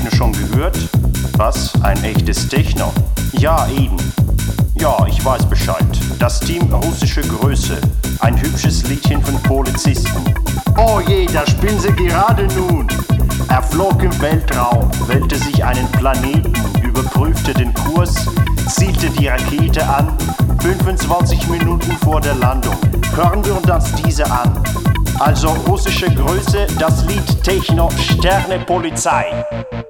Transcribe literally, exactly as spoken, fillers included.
Techno schon gehört? Was? Ein echtes Techno? Ja, eben. Ja, ich weiß Bescheid. Das Team Russische Größe. Ein hübsches Liedchen von Polizisten. Oh je, da spielen sie gerade nun. Er flog im Weltraum, wählte sich einen Planeten, überprüfte den Kurs, zielte die Rakete an, fünfundzwanzig Minuten vor der Landung. Hören wir uns diese an. Also russische Größe, das Lied Techno, Sterne Polizei.